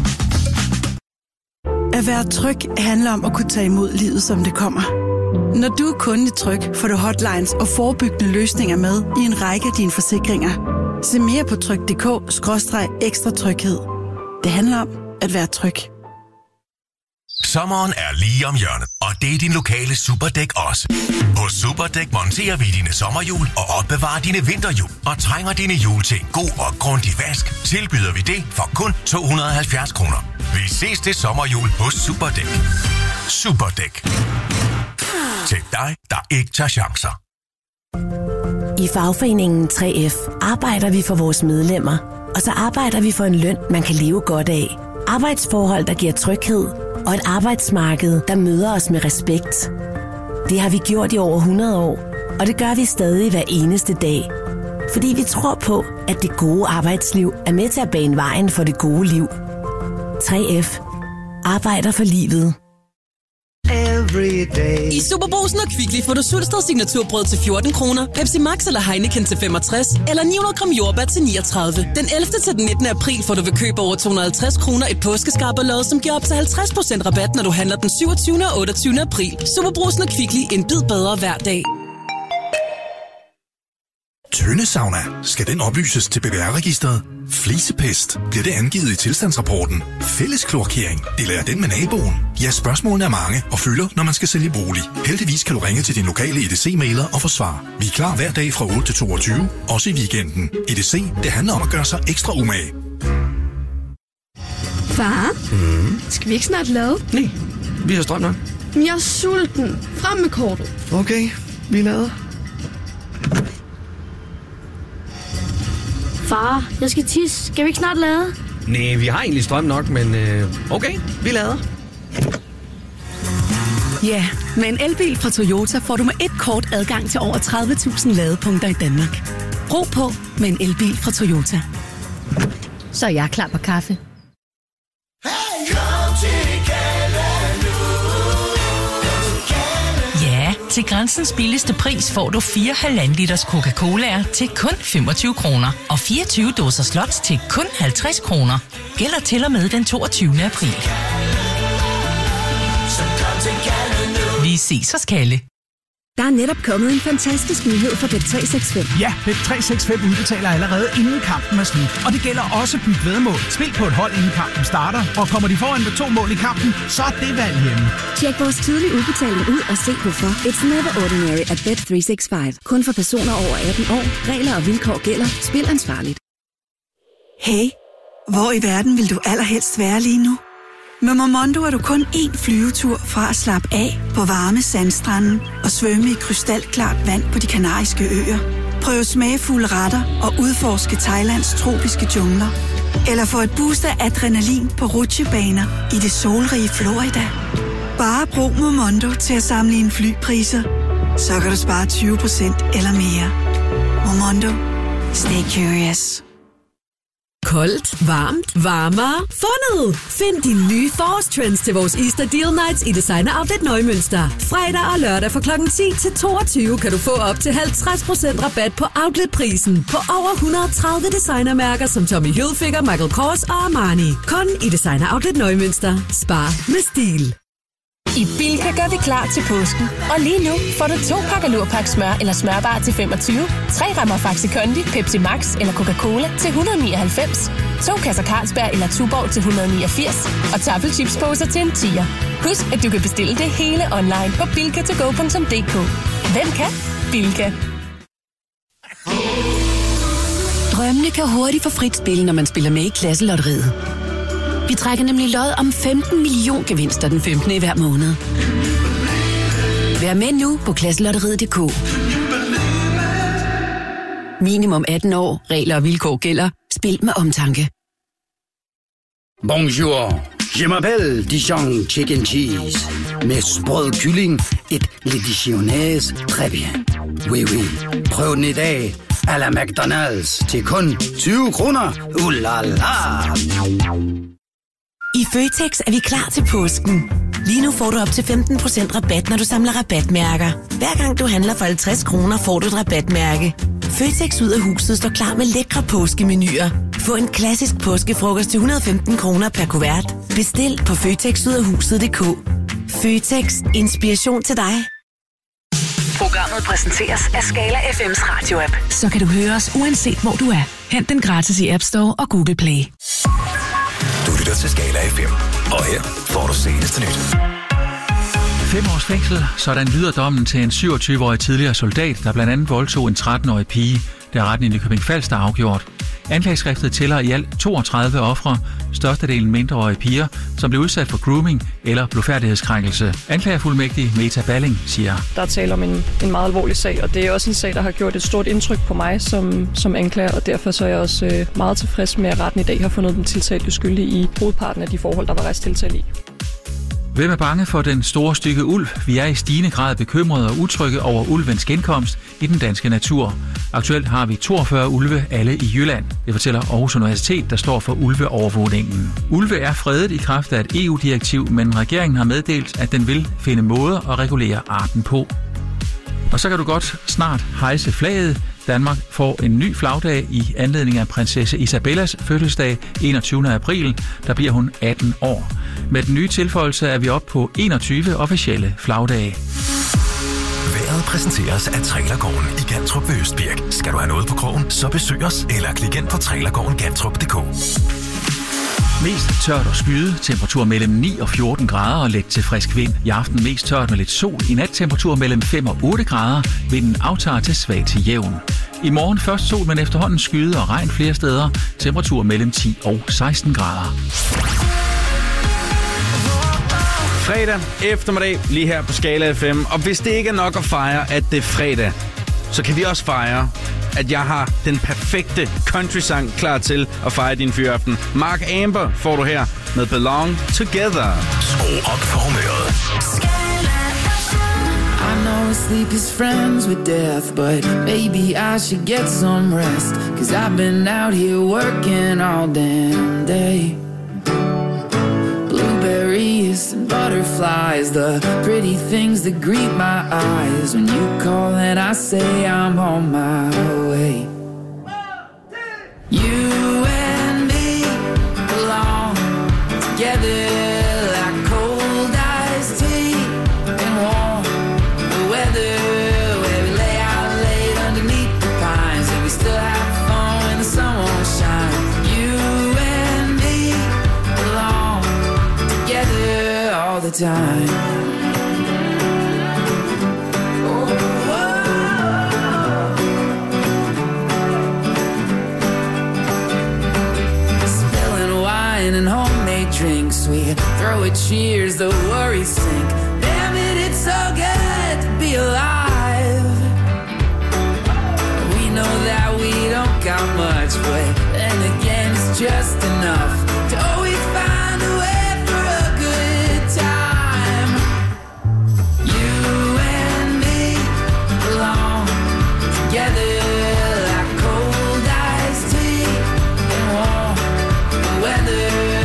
At være tryg handler om at kunne tage imod livet, som det kommer. Når du er kunde i Tryg, får du hotlines og forebyggende løsninger med i en række af dine forsikringer. Se mere på tryg punktum d k skråstreg ekstra tryghed. Det handler om at være tryg. Sommeren er lige om hjørnet, og det er din lokale Superdæk også. Hos Superdæk monterer vi dine sommerhjul og opbevarer dine vinterhjul. Og trænger dine hjul til en god og grundig vask, tilbyder vi det for kun to hundrede og halvfjerds kroner. Vi ses til sommerhjul hos Superdæk. Superdæk. Til dig, der ikke tager chancer. I fagforeningen tre F arbejder vi for vores medlemmer, og så arbejder vi for en løn, man kan leve godt af. Arbejdsforhold, der giver tryghed, og et arbejdsmarked, der møder os med respekt. Det har vi gjort i over hundrede år, og det gør vi stadig hver eneste dag. Fordi vi tror på, at det gode arbejdsliv er med til at bane vejen for det gode liv. tre F arbejder for livet. every day. I Superbrugsen og Kvickly får du Sulsted signaturbrød til fjorten kroner, Pepsi Max eller Heineken til femogtres, eller ni hundrede gram jordbær til niogtredive. Den ellevte til den nittende april får du ved køb over to hundrede og halvtreds kroner et påskeskarberlod, som giver op til halvtreds procent rabat, når du handler den syvogtyvende og otteogtyvende april. Superbrugsen og Kvickly, en bid bedre hver dag. Tønde Sauna. Skal den oplyses til B V R-registret? Flisepest. Bliver det angivet i tilstandsrapporten? Fælles kloakering. Deler den med naboen? Ja, spørgsmålene er mange og fylder, når man skal sælge bolig. Heldigvis kan du ringe til din lokale E D C-mailer og få svar. Vi er klar hver dag fra otte til toogtyve, også i weekenden. E D C, det handler om at gøre sig ekstra umage. Far, Mm. skal vi ikke snart lade? Nej, vi har strøm nok. Men jeg er sulten. Frem med kortet. Okay, vi lader. Far, jeg skal tisse. Skal vi ikke snart lade? Nej, vi har egentlig strøm nok, men øh, okay, vi lader. Ja, med en elbil fra Toyota får du med et kort adgang til over tredive tusind ladepunkter i Danmark. Ro på med en elbil fra Toyota. Så er jeg klar på kaffe. Ja, til Grænsens billigste pris får du fire halvanden liters Coca-Cola'er til kun femogtyve kroner og fireogtyve dåser slots til kun halvtreds kroner. Gælder til og med den toogtyvende april. Vi ses hos Kalle. Der er netop kommet en fantastisk nyhed for Bet tre seks fem. Ja, Bet tre seks fem udbetaler allerede inden kampen er slut. Og det gælder også byt væddemål. Spil på et hold inden kampen starter, og kommer de foran med to mål i kampen, så er det valg hjemme. Tjek vores tidlige udbetaling ud og se hvorfor. It's never ordinary at Bet tre seks fem. Kun for personer over atten år. Regler og vilkår gælder. Spil ansvarligt. Hey, hvor i verden vil du allerhelst være lige nu? Med Momondo er du kun én flyvetur fra at slappe af på varme sandstranden og svømme i krystalklart vand på de kanariske øer. Prøv smagfulde retter og udforske Thailands tropiske jungler. Eller få et boost af adrenalin på rutsjebaner i det solrige Florida. Bare brug Momondo til at sammenligne flypriser. Så kan du spare tyve procent eller mere. Momondo. Stay curious. Koldt, varmt, varmere, fundet! Find de nye forårstrends til vores Easter Deal Nights i Designer Outlet Nøgmønster. Fredag og lørdag fra klokken ti til toogtyve kan du få op til halvtreds procent rabat på outletprisen på over et hundrede og tredive designermærker som Tommy Hilfiger, Michael Kors og Armani. Kun i Designer Outlet Nøgmønster. Spar med stil. I Bilka gør vi klar til påsken. Og lige nu får du to pakker Lurpak smør eller smørbar til femogtyve, tre rammer Faxi Kondi, Pepsi Max eller Coca-Cola til et hundrede og nioghalvfems, to kasser Carlsberg eller Tuborg til et hundrede og niogfirs og taffelchipsposer til en tier. Husk, at du kan bestille det hele online på bilka to go punktum d k. Hvem kan? Bilka. Drømmene kan hurtigt få frit spil, når man spiller med i Klasselotteriet. Vi trækker nemlig lod om femten million gevinster den femtende i hver måned. Vær med nu på klasselotteriet punktum d k. Minimum atten år. Regler og vilkår gælder. Spil med omtanke. Bonjour. Je m'appelle Dijon Chicken Cheese. Med sprød kylling, et le dijonnaise, très bien. Oui, oui. Prøv den i dag. A la McDonald's til kun tyve kroner. Uh la la. I Føtex er vi klar til påsken. Lige nu får du op til femten procent rabat, når du samler rabatmærker. Hver gang du handler for halvtreds kroner, får du et rabatmærke. Føtex ud af huset står klar med lækre påskemenuer. Få en klassisk påskefrokost til et hundrede og femten kroner per kuvert. Bestil på føtex ud af huset punktum d k. Føtex. Inspiration til dig. Programmet præsenteres af Skala F M's radio-app. Så kan du høre os uanset hvor du er. Hent den gratis i App Store og Google Play. Du lytter til Skala F M, og her får du seneste nyt. Fem års fængsel, sådan lyder dommen til en syvogtyve-årig tidligere soldat, der blandt andet voldtog en tretten-årig pige, der retten i Nykøbing Falster har afgjort. Anklageskriftet tæller i alt toogtredive ofre, størstedelen mindreårige piger, som blev udsat for grooming eller blufærdighedskrænkelse. Anklagerfuldmægtig Meta Balling siger: Der er tale om en, en meget alvorlig sag, og det er også en sag, der har gjort et stort indtryk på mig som, som anklager, og derfor så er jeg også øh, meget tilfreds med, at retten i dag har fundet den tiltalte skyldig i hovedparten af de forhold, der var rejst tiltale i. Hvem er bange for den store stykke ulv? Vi er i stigende grad bekymrede og utrygge over ulvens genkomst i den danske natur. Aktuelt har vi toogfyrre ulve, alle i Jylland. Det fortæller Aarhus Universitet, der står for ulveovervågningen. Ulve er fredet i kraft af et E U-direktiv, men regeringen har meddelt, at den vil finde måder at regulere arten på. Og så kan du godt snart hejse flaget. Danmark får en ny flagdag i anledning af prinsesse Isabellas fødselsdag enogtyvende april. Der bliver hun atten år. Med den nye tilføjelse er vi oppe på enogtyve officielle flagdage. Vejret præsenteres af Trailergården i Gantrup ved Østbirk. Skal du have noget på krogen, så besøg os eller klik ind på trailergården gantrup punktum d k. Mest tørt og skyde, temperatur mellem ni og fjorten grader og let til frisk vind. I aften mest tørt med lidt sol, i nat temperatur mellem fem og otte grader. Vinden aftager til svag til jævn. I morgen først sol, men efterhånden skyde og regn flere steder. Temperatur mellem ti og seksten grader. Fredag eftermiddag lige her på Skala F M. Og hvis det ikke er nok at fejre, at det er fredag, så kan vi også fejre, at jeg har den perfekte country-sang klar til at fejre din fyraften. Mark Amber får du her med Belong Together. Skru op for humøret. I know sleep is friends with death, but maybe I should get some rest, 'cause I've been out here working all damn day. Blueberries and butterflies, the pretty things that greet my eyes. When you call and I say I'm on my way. You and me belong together like cold iced tea and warm the weather, where we lay out late underneath the pines and we still have fun when the sun won't shine. You and me belong together all the time. And homemade drinks, we throw a cheers, the worries sink. Damn it, it's so good to be alive. We know that we don't got much, but then again it's just enough to always find a way for a good time. You and me belong together like cold iced tea and warm the weather.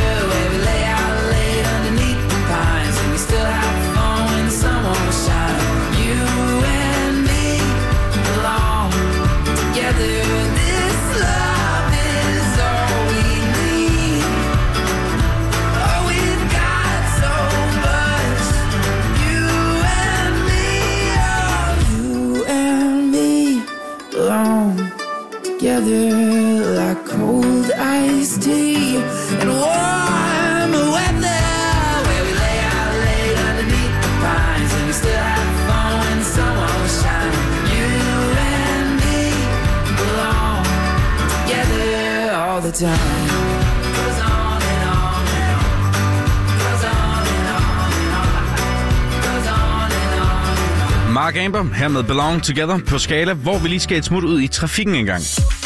Together like cold iced tea and warm weather, where we lay out late underneath the pines and we still have fun when the sun won't shine. You and me belong together all the time. Goes on and on and on. Goes on and on and on. Goes on and on and on. Mark Amber her med Belong Together på Skala, hvor vi lige skal et smut ud i trafikken en gang.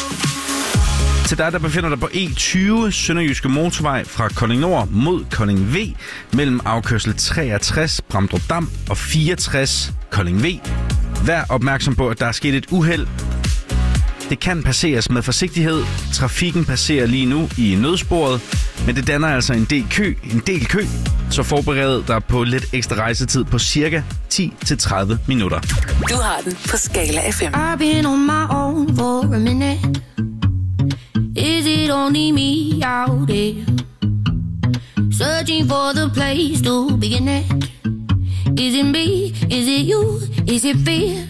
Til dig, der befinder dig på E tyve, Sønderjyske Motorvej fra Kolding Nord mod Kolding V, mellem afkørsel treogtres, Bramdrup Dam og fireogtres, Kolding V. Vær opmærksom på, at der er sket et uheld. Det kan passeres med forsigtighed. Trafikken passerer lige nu i nødsporet, men det danner altså en del kø, en del kø, så forbered dig på lidt ekstra rejsetid på cirka ti til tredive minutter. Du har den på Skala F M. I've been on my own for a minute. Is it only me out there? Searching for the place to begin it. Is it me? Is it you? Is it fear?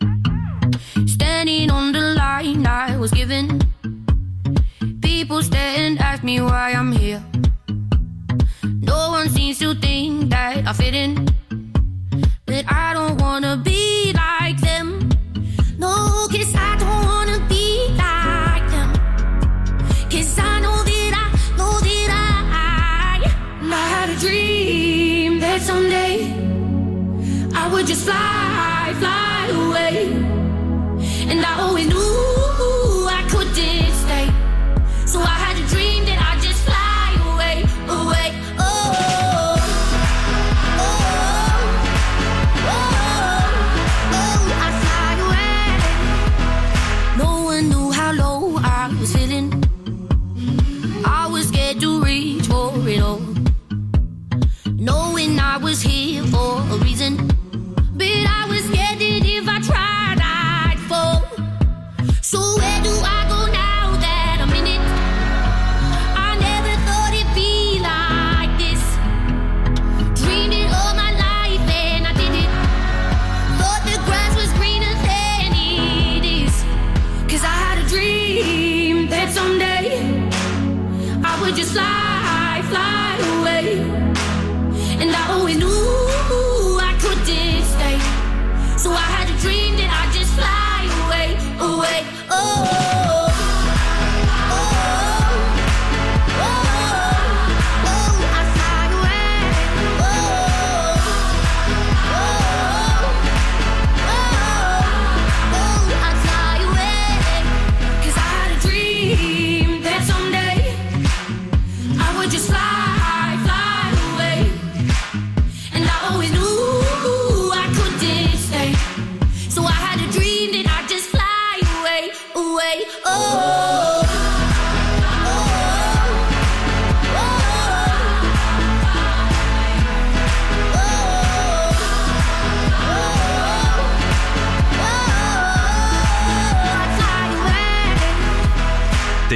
Standing on the line I was given. People stare and ask me why I'm here. No one seems to think that I fit in, but I don't wanna be like them. No, 'cause I don't wanna be like them. 'Cause I know that I, know that I, I had a dream that someday I would just fly, fly away. And I always knew I couldn't stay, so I had a dream that I'd just fly away, away, oh,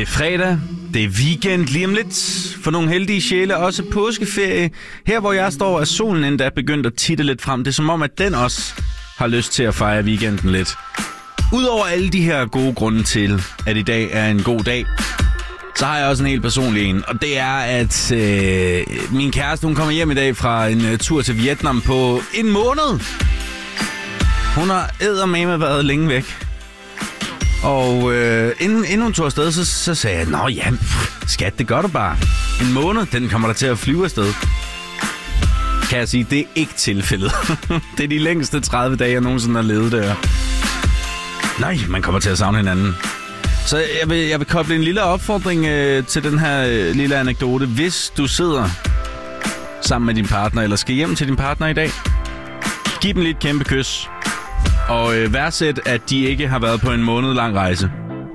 er fredag, det er weekend lige om lidt. For nogle heldige sjæle også påskeferie. Her hvor jeg står, er solen endda begyndt at titte lidt frem. Det er som om, at den også har lyst til at fejre weekenden lidt. Udover alle de her gode grunde til, at i dag er en god dag, så har jeg også en helt personlig en. Og det er, at øh, min kæreste, hun kommer hjem i dag fra en uh, tur til Vietnam på en måned. Hun har eddermame været længe væk. Og øh, inden, inden hun tog afsted, så, så sagde jeg, nå ja, skat, det gør du bare. En måned, den kommer der til at flyve afsted. Kan jeg sige, det er ikke tilfældet. Det er de længste tredive dage, jeg nogensinde har levet der. Nej, man kommer til at savne hinanden. Så jeg vil, jeg vil koble en lille opfordring øh, til den her øh, lille anekdote. Hvis du sidder sammen med din partner, eller skal hjem til din partner i dag, giv dem lige et kæmpe kys. Og øh, værdsæt, at de ikke har været på en måned lang rejse.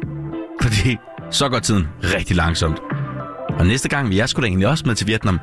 Fordi så går tiden rigtig langsomt. Og næste gang vil jeg sgu da egentlig også med til Vietnam.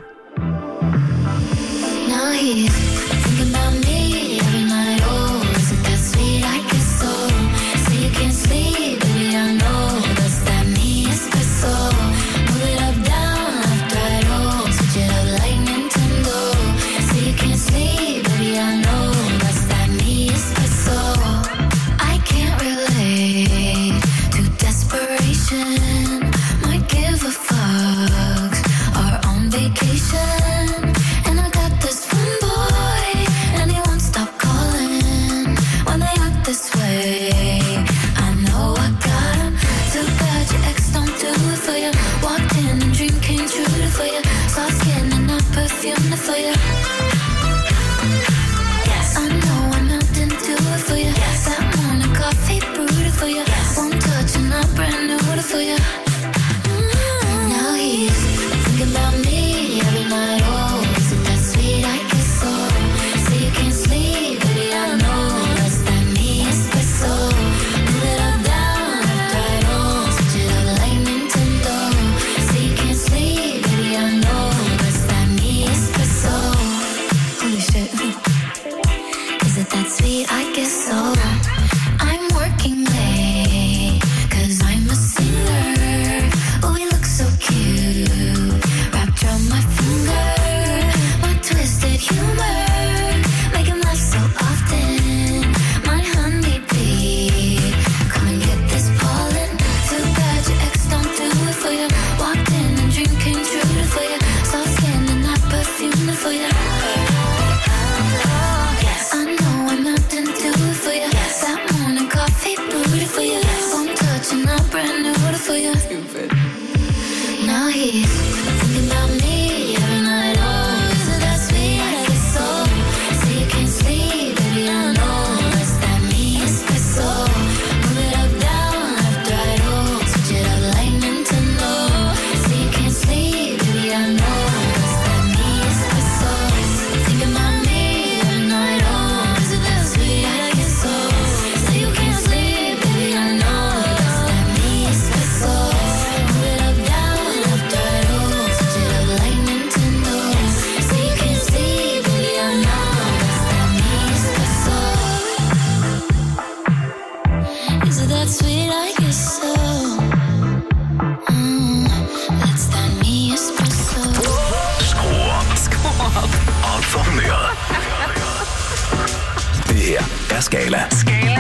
Det her er Skala. Skala